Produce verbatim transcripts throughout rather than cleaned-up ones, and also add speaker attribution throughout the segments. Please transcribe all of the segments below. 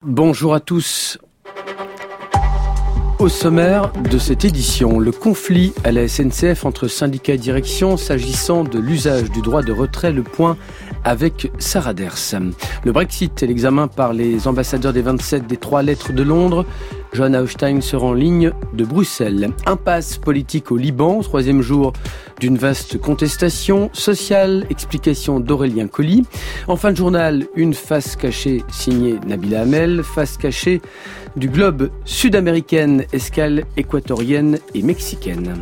Speaker 1: Bonjour à tous. Au sommaire de cette édition, le conflit à la S N C F entre syndicats et direction s'agissant de l'usage du droit de retrait, le point avec Sarah Ders. Le Brexit et l'examen par les ambassadeurs des vingt-sept des trois lettres de Londres. Johanna Haustein sera en ligne de Bruxelles. Impasse politique au Liban, troisième jour d'une vaste contestation sociale, explication d'Aurélien Colli. En fin de journal, une face cachée signée Nabila Hamel, face cachée du globe sud-américaine, escale équatorienne et mexicaine.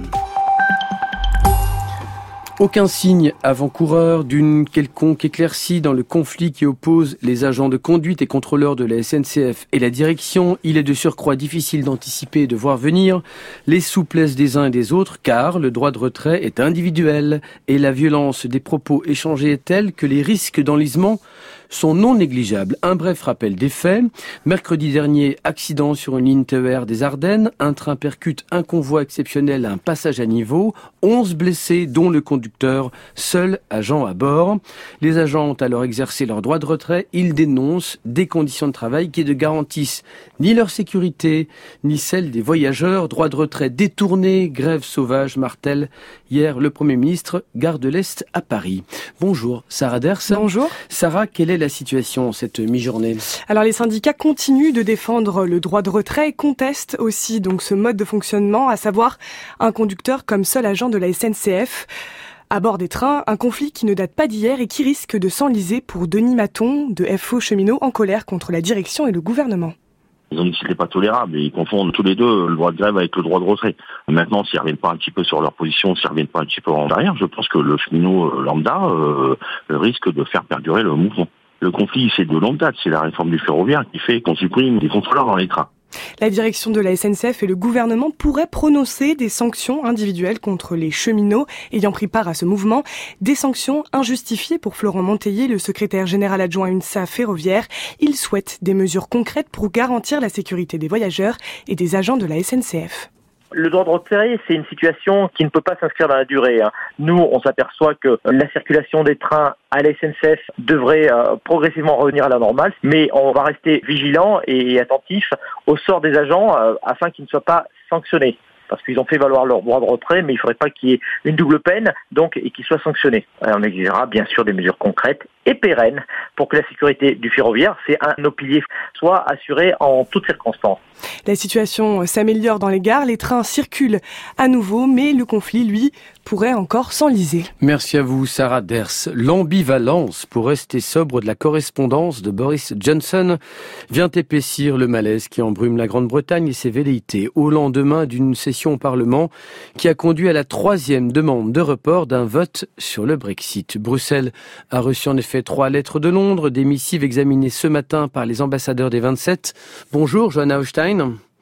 Speaker 1: Aucun signe avant-coureur d'une quelconque éclaircie dans le conflit qui oppose les agents de conduite et contrôleurs de la S N C F et la direction. Il est de surcroît difficile d'anticiper et de voir venir les souplesses des uns et des autres, car le droit de retrait est individuel et la violence des propos échangés est telle que les risques d'enlisement sont non négligeables. Un bref rappel des faits. Mercredi dernier, accident sur une ligne T E R des Ardennes. Un train percute un convoi exceptionnel à un passage à niveau. onze blessés, dont le conducteur, seul agent à bord. Les agents ont alors exercé leur droit de retrait. Ils dénoncent des conditions de travail qui ne garantissent ni leur sécurité, ni celle des voyageurs. Droit de retrait détourné, grève sauvage, martèle hier le Premier ministre, gare de l'Est à Paris. Bonjour, Sarah Ders.
Speaker 2: Bonjour.
Speaker 1: Sarah, quelle est la situation cette mi-journée?
Speaker 2: Alors les syndicats continuent de défendre le droit de retrait et contestent aussi donc ce mode de fonctionnement, à savoir un conducteur comme seul agent de la S N C F. À bord des trains, un conflit qui ne date pas d'hier et qui risque de s'enliser pour Denis Maton de F O Cheminots, en colère contre la direction et le gouvernement.
Speaker 3: Ils ont dit que c'était pas tolérable et ils confondent tous les deux le droit de grève avec le droit de retrait. Maintenant, s'ils reviennent pas un petit peu sur leur position, s'ils reviennent pas un petit peu en arrière, je pense que le cheminot lambda euh, risque de faire perdurer le mouvement. Le conflit, c'est de longue date, c'est la réforme du ferroviaire qui fait qu'on supprime des contrôleurs dans les trains.
Speaker 2: La direction de la S N C F et le gouvernement pourraient prononcer des sanctions individuelles contre les cheminots ayant pris part à ce mouvement. Des sanctions injustifiées pour Florent Monteiller, le secrétaire général adjoint U N S A Ferroviaire. Il souhaite des mesures concrètes pour garantir la sécurité des voyageurs et des agents de la S N C F.
Speaker 4: Le droit de retrait, c'est une situation qui ne peut pas s'inscrire dans la durée. Nous, on s'aperçoit que la circulation des trains à la S N C F devrait euh, progressivement revenir à la normale, mais on va rester vigilant et attentif au sort des agents euh, afin qu'ils ne soient pas sanctionnés. Parce qu'ils ont fait valoir leur droit de retrait, mais il ne faudrait pas qu'il y ait une double peine, donc, et qu'ils soient sanctionnés. Et on exigera bien sûr des mesures concrètes et pérennes pour que la sécurité du ferroviaire, c'est un de nos piliers, soit assurée en toutes circonstances.
Speaker 2: La situation s'améliore dans les gares, les trains circulent à nouveau, mais le conflit, lui, pourrait encore s'enliser.
Speaker 1: Merci à vous, Sarah Ders. L'ambivalence, pour rester sobre, de la correspondance de Boris Johnson vient épaissir le malaise qui embrume la Grande-Bretagne et ses velléités au lendemain d'une session au Parlement qui a conduit à la troisième demande de report d'un vote sur le Brexit. Bruxelles a reçu en effet trois lettres de Londres, des missives examinées ce matin par les ambassadeurs des vingt-sept. Bonjour, Johanna Haustein.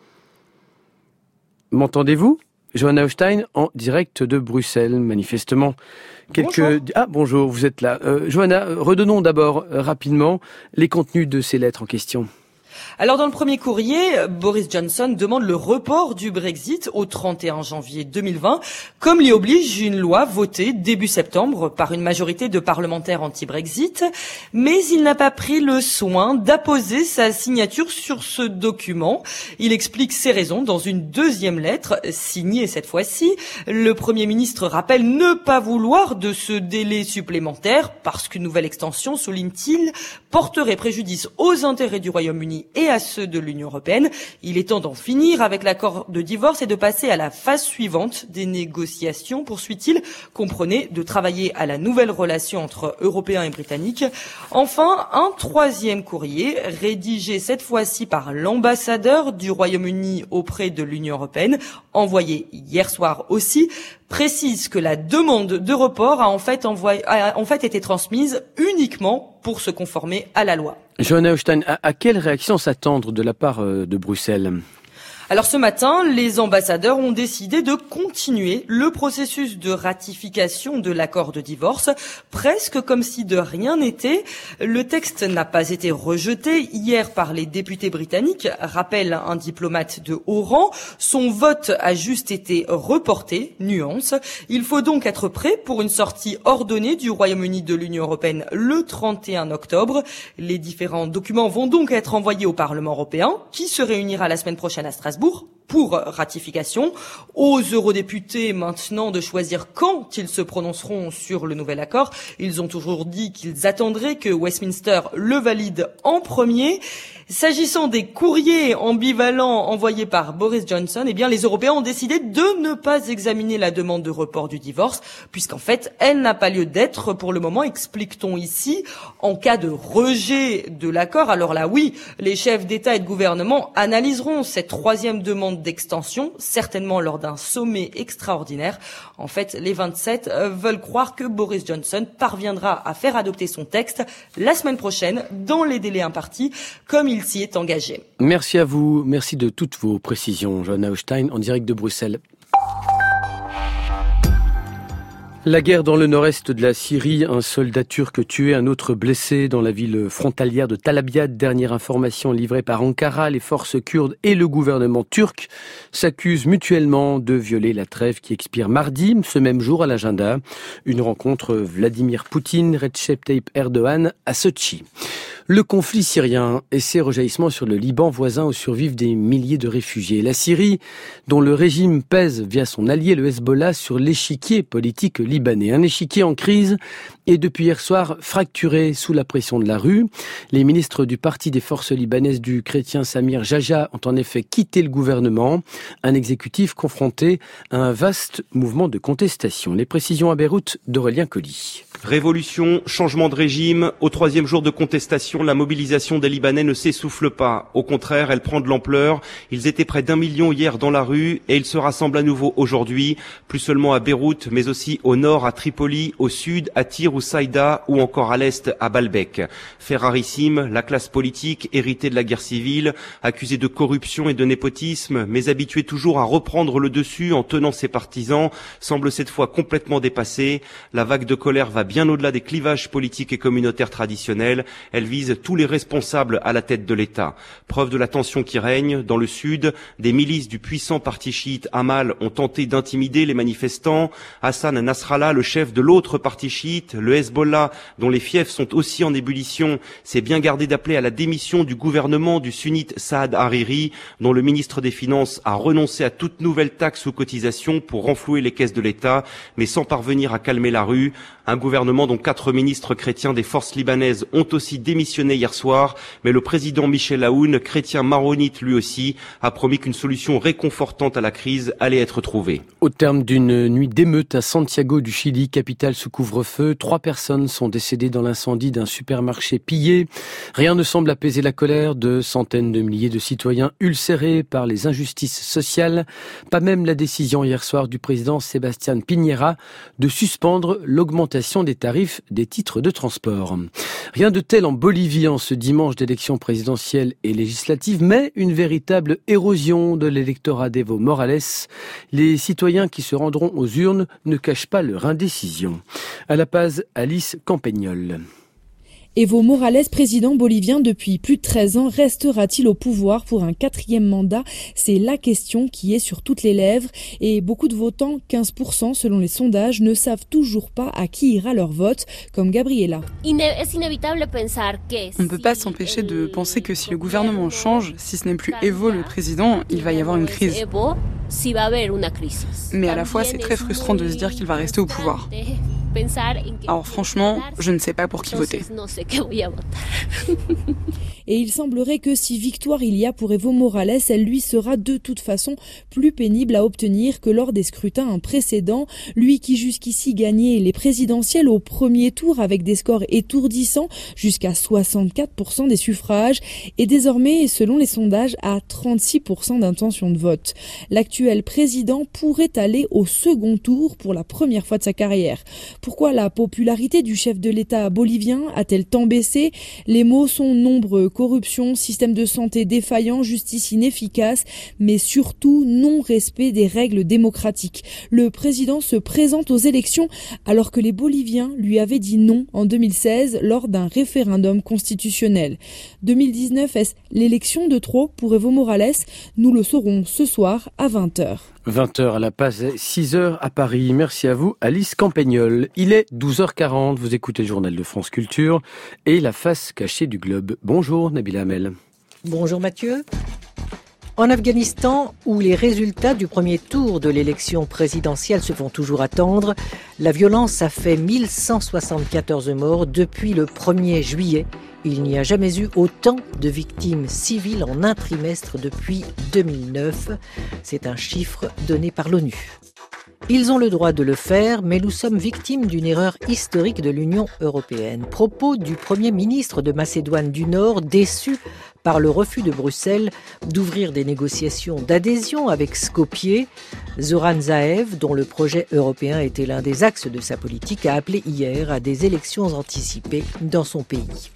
Speaker 1: M'entendez-vous? Johanna Haustein en direct de Bruxelles, manifestement. Quelques... Bonjour. Ah, bonjour, vous êtes là. Euh, Johanna, redonnons d'abord euh, rapidement les contenus de ces lettres en question.
Speaker 5: Alors dans le premier courrier, Boris Johnson demande le report du Brexit au trente et un janvier deux mille vingt, comme l'y oblige une loi votée début septembre par une majorité de parlementaires anti-Brexit. Mais il n'a pas pris le soin d'apposer sa signature sur ce document. Il explique ses raisons dans une deuxième lettre, signée cette fois-ci. Le Premier ministre rappelle ne pas vouloir de ce délai supplémentaire parce qu'une nouvelle extension, souligne-t-il, porterait préjudice aux intérêts du Royaume-Uni et à ceux de l'Union européenne. Il est temps d'en finir avec l'accord de divorce et de passer à la phase suivante des négociations, poursuit-il. Comprenez, de travailler à la nouvelle relation entre Européens et Britanniques. Enfin, un troisième courrier, rédigé cette fois-ci par l'ambassadeur du Royaume-Uni auprès de l'Union européenne, envoyé hier soir aussi, précise que la demande de report a en fait, envoyé, a en fait été transmise uniquement pour se conformer à la loi.
Speaker 1: Johanna Haustein, à, à quelle réaction s'attendre de la part euh, de Bruxelles ?
Speaker 5: Alors ce matin, les ambassadeurs ont décidé de continuer le processus de ratification de l'accord de divorce, presque comme si de rien n'était. Le texte n'a pas été rejeté hier par les députés britanniques, rappelle un diplomate de haut rang. Son vote a juste été reporté, nuance. Il faut donc être prêt pour une sortie ordonnée du Royaume-Uni de l'Union européenne le trente et un octobre. Les différents documents vont donc être envoyés au Parlement européen, qui se réunira la semaine prochaine à Strasbourg pour ratification. Aux eurodéputés maintenant de choisir quand ils se prononceront sur le nouvel accord. Ils ont toujours dit qu'ils attendraient que Westminster le valide en premier. S'agissant des courriers ambivalents envoyés par Boris Johnson, eh bien les Européens ont décidé de ne pas examiner la demande de report du divorce, puisqu'en fait elle n'a pas lieu d'être pour le moment, explique-t-on ici. En cas de rejet de l'accord, alors là oui, les chefs d'État et de gouvernement analyseront cette troisième demande d'extension, certainement lors d'un sommet extraordinaire. En fait, les vingt-sept veulent croire que Boris Johnson parviendra à faire adopter son texte la semaine prochaine dans les délais impartis, comme il s'y est engagé.
Speaker 1: Merci à vous, merci de toutes vos précisions, Johanna Hochstein, en direct de Bruxelles. La guerre dans le nord-est de la Syrie, un soldat turc tué, un autre blessé dans la ville frontalière de Tal Abyad. Dernière information livrée par Ankara, les forces kurdes et le gouvernement turc s'accusent mutuellement de violer la trêve qui expire mardi, ce même jour à l'agenda. Une rencontre Vladimir Poutine, Recep Tayyip Erdogan à Sochi. Le conflit syrien et ses rejaillissements sur le Liban voisin où survivent des milliers de réfugiés. La Syrie, dont le régime pèse via son allié le Hezbollah sur l'échiquier politique libanais. Un échiquier en crise et depuis hier soir fracturé sous la pression de la rue. Les ministres du Parti des forces libanaises du chrétien Samir Jaja ont en effet quitté le gouvernement. Un exécutif confronté à un vaste mouvement de contestation. Les précisions à Beyrouth d'Aurélien Colli.
Speaker 6: Révolution, changement de régime, au troisième jour de contestation, la mobilisation des Libanais ne s'essouffle pas. Au contraire, elle prend de l'ampleur. Ils étaient près d'un million hier dans la rue et ils se rassemblent à nouveau aujourd'hui, plus seulement à Beyrouth, mais aussi au nord, à Tripoli, au sud, à Tyr ou Saïda, ou encore à l'est, à Baalbek. Fait rarissime, la classe politique, héritée de la guerre civile, accusée de corruption et de népotisme, mais habituée toujours à reprendre le dessus en tenant ses partisans, semble cette fois complètement dépassée. La vague de colère va bien au-delà des clivages politiques et communautaires traditionnels. Elle vise tous les responsables à la tête de l'État. Preuve de la tension qui règne. Dans le sud, des milices du puissant parti chiite Amal ont tenté d'intimider les manifestants. Hassan Nasrallah, le chef de l'autre parti chiite, le Hezbollah, dont les fiefs sont aussi en ébullition, s'est bien gardé d'appeler à la démission du gouvernement du sunnite Saad Hariri, dont le ministre des Finances a renoncé à toute nouvelle taxe ou cotisation pour renflouer les caisses de l'État, mais sans parvenir à calmer la rue. Un gouvernement dont quatre ministres chrétiens des forces libanaises ont aussi démissionné hier soir, mais le président Michel Aoun, chrétien maronite lui aussi, a promis qu'une solution réconfortante à la crise allait être trouvée.
Speaker 1: Au terme d'une nuit d'émeute à Santiago du Chili, capitale sous couvre-feu, trois personnes sont décédées dans l'incendie d'un supermarché pillé. Rien ne semble apaiser la colère de centaines de milliers de citoyens ulcérés par les injustices sociales. Pas même la décision hier soir du président Sébastien Piñera de suspendre l'augmentation des tarifs des titres de transport. Rien de tel en Bolivie en ce dimanche d'élections présidentielles et législatives, mais une véritable érosion de l'électorat d'Evo Morales. Les citoyens qui se rendront aux urnes ne cachent pas leur indécision. À La Paz, Alice Campagnol.
Speaker 7: Evo Morales, président bolivien depuis plus de treize ans, restera-t-il au pouvoir pour un quatrième mandat? C'est la question qui est sur toutes les lèvres et beaucoup de votants, quinze pour cent selon les sondages, ne savent toujours pas à qui ira leur vote, comme Gabriela.
Speaker 8: On ne peut pas s'empêcher de penser que si le gouvernement change, si ce n'est plus Evo le président, il va y avoir une crise. Mais à la fois, c'est très frustrant de se dire qu'il va rester au pouvoir. Alors franchement, je ne sais pas pour qui voter.
Speaker 7: Et il semblerait que si victoire il y a pour Evo Morales, elle lui sera de toute façon plus pénible à obtenir que lors des scrutins précédents. Lui qui jusqu'ici gagnait les présidentielles au premier tour avec des scores étourdissants jusqu'à soixante-quatre pour cent des suffrages est désormais, selon les sondages, à trente-six pour cent d'intention de vote. L'actuel président pourrait aller au second tour pour la première fois de sa carrière. Pourquoi la popularité du chef de l'État bolivien a-t-elle tant baissé? Les mots sont nombreux. Corruption, système de santé défaillant, justice inefficace, mais surtout non-respect des règles démocratiques. Le président se présente aux élections alors que les Boliviens lui avaient dit non en deux mille seize lors d'un référendum constitutionnel. deux mille dix-neuf, est-ce l'élection de trop pour Evo Morales? Nous le saurons ce soir à vingt heures.
Speaker 1: vingt heures à La Paz, six heures à Paris. Merci à vous, Alice Campagnol. Il est douze heures quarante, vous écoutez le journal de France Culture et la face cachée du globe. Bonjour Nabila Hamel.
Speaker 9: Bonjour Mathieu. En Afghanistan, où les résultats du premier tour de l'élection présidentielle se font toujours attendre, la violence a fait mille cent soixante-quatorze morts depuis le premier juillet. Il n'y a jamais eu autant de victimes civiles en un trimestre depuis deux mille neuf. C'est un chiffre donné par l'ONU. Ils ont le droit de le faire, mais nous sommes victimes d'une erreur historique de l'Union européenne. Propos du Premier ministre de Macédoine du Nord, déçu par le refus de Bruxelles d'ouvrir des négociations d'adhésion avec Skopje. Zoran Zaev, dont le projet européen était l'un des axes de sa politique, a appelé hier à des élections anticipées dans son pays.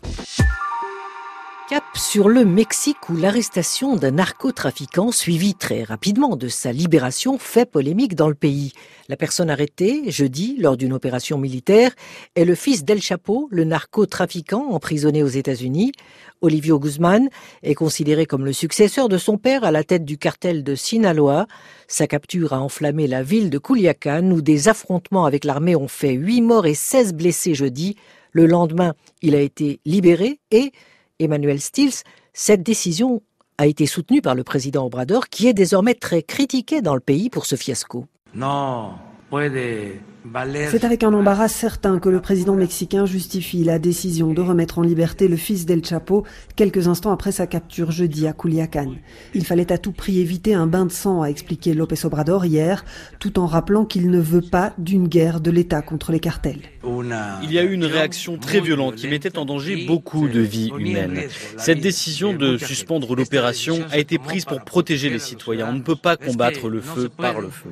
Speaker 9: Cap sur le Mexique où l'arrestation d'un narcotrafiquant suivi très rapidement de sa libération fait polémique dans le pays. La personne arrêtée jeudi lors d'une opération militaire est le fils d'El Chapo, le narcotrafiquant emprisonné aux États-Unis. Olivio Guzmán est considéré comme le successeur de son père à la tête du cartel de Sinaloa. Sa capture a enflammé la ville de Culiacán où des affrontements avec l'armée ont fait huit morts et seize blessés jeudi. Le lendemain, il a été libéré et Emmanuel Stills, cette décision a été soutenue par le président Obrador, qui est désormais très critiqué dans le pays pour ce fiasco.
Speaker 10: Non, puede valer.
Speaker 11: C'est avec un embarras certain que le président mexicain justifie la décision de remettre en liberté le fils d'El Chapo quelques instants après sa capture jeudi à Culiacán. Il fallait à tout prix éviter un bain de sang, a expliqué López Obrador hier, tout en rappelant qu'il ne veut pas d'une guerre de l'État contre les cartels.
Speaker 12: Il y a eu une réaction très violente qui mettait en danger beaucoup de vies humaines. Cette décision de suspendre l'opération a été prise pour protéger les citoyens. On ne peut pas combattre le feu par le feu.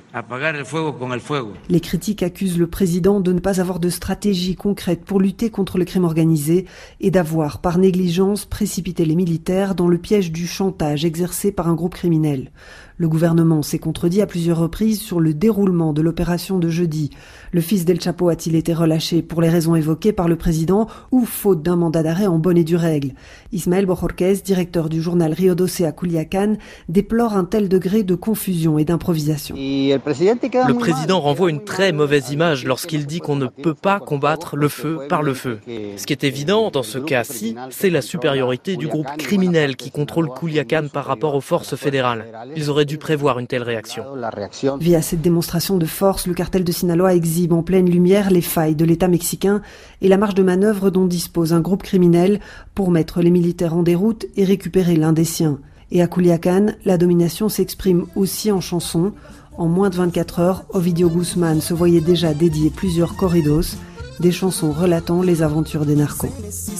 Speaker 11: Les critiques accusent le président de ne pas avoir de stratégie concrète pour lutter contre le crime organisé et d'avoir, par négligence, précipité les militaires dans le piège du chantage exercé par un groupe criminel. Le gouvernement s'est contredit à plusieurs reprises sur le déroulement de l'opération de jeudi. Le fils d'El Chapo a-t-il été relâché pour les raisons évoquées par le président ou faute d'un mandat d'arrêt en bonne et due règle? Ismaël Bojorquez, directeur du journal Rio doce à Culiacán, déplore un tel degré de confusion et d'improvisation.
Speaker 13: Le président renvoie une très mauvaise image lorsqu'il dit qu'on ne peut pas combattre le feu par le feu. Ce qui est évident dans ce cas-ci, c'est la supériorité du groupe criminel qui contrôle Culiacán par rapport aux forces fédérales. Ils auraient dû prévoir une telle réaction.
Speaker 11: Via cette démonstration de force, le cartel de Sinaloa exhibe en pleine lumière les failles de l'État mexicain et la marge de manœuvre dont dispose un groupe criminel pour mettre les militaires en déroute et récupérer l'un des siens. Et à Culiacán, la domination s'exprime aussi en chansons. En moins de vingt-quatre heures, Ovidio Guzmán se voyait déjà dédier plusieurs corridos, des chansons relatant les aventures des narcos.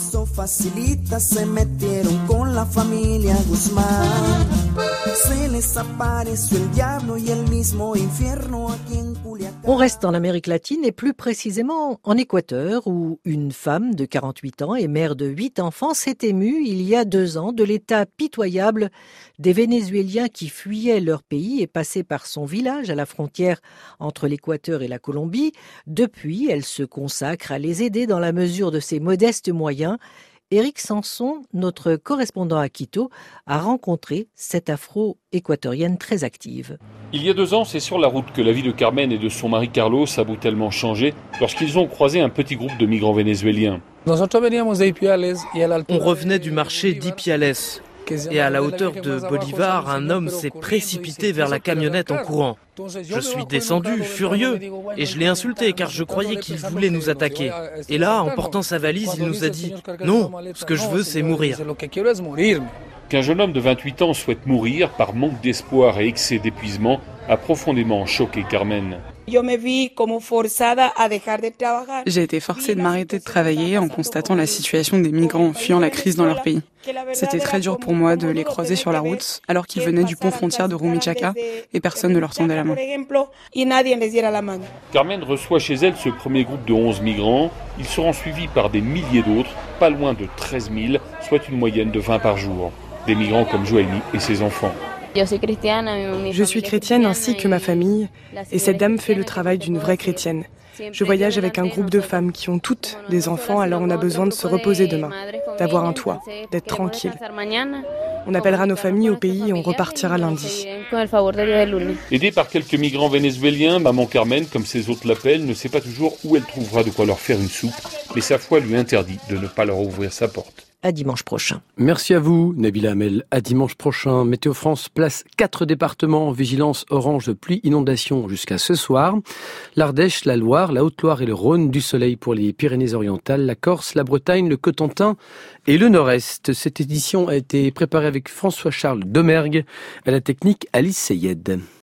Speaker 9: On reste en Amérique latine et plus précisément en Équateur où une femme de quarante-huit ans et mère de huit enfants s'est émue il y a deux ans de l'état pitoyable des Vénézuéliens qui fuyaient leur pays et passaient par son village à la frontière entre l'Équateur et la Colombie. Depuis, elle se consacre à les aider dans la mesure de ses modestes moyens. Éric Sanson, notre correspondant à Quito, a rencontré cette afro-équatorienne très active.
Speaker 14: Il y a deux ans, c'est sur la route que la vie de Carmen et de son mari Carlos a brutalement changé lorsqu'ils ont croisé un petit groupe de migrants vénézuéliens.
Speaker 13: On revenait du marché d'Ipiales. Et à la hauteur de Bolivar, un homme s'est précipité vers la camionnette en courant. Je suis descendu, furieux, et je l'ai insulté car je croyais qu'il voulait nous attaquer. Et là, en portant sa valise, il nous a dit « Non, ce que je veux, c'est mourir ».
Speaker 14: Qu'un jeune homme de vingt-huit ans souhaite mourir par manque d'espoir et excès d'épuisement, a profondément choqué Carmen.
Speaker 8: J'ai été forcée de m'arrêter de travailler en constatant la situation des migrants fuyant la crise dans leur pays. C'était très dur pour moi de les croiser sur la route alors qu'ils venaient du pont frontière de Rumichaca et personne ne leur tendait la main.
Speaker 14: Carmen reçoit chez elle ce premier groupe de onze migrants. Ils seront suivis par des milliers d'autres, pas loin de treize mille, soit une moyenne de vingt par jour. Des migrants comme Joëlie et ses enfants.
Speaker 2: Je suis chrétienne ainsi que ma famille, et cette dame fait le travail d'une vraie chrétienne. Je voyage avec un groupe de femmes qui ont toutes des enfants, alors on a besoin de se reposer demain, d'avoir un toit, d'être tranquille. On appellera nos familles au pays et on repartira lundi.
Speaker 14: Aidée par quelques migrants vénézuéliens, maman Carmen, comme ses hôtes l'appellent, ne sait pas toujours où elle trouvera de quoi leur faire une soupe, mais sa foi lui interdit de ne pas leur ouvrir sa porte.
Speaker 9: À dimanche prochain.
Speaker 1: Merci à vous, Nabila Hamel. À dimanche prochain. Météo France place quatre départements en vigilance orange de pluie inondation jusqu'à ce soir. L'Ardèche, la Loire, la Haute-Loire et le Rhône, du soleil pour les Pyrénées-Orientales, la Corse, la Bretagne, le Cotentin et le Nord-Est. Cette édition a été préparée avec François-Charles Domergue, à la technique Alice Seyed.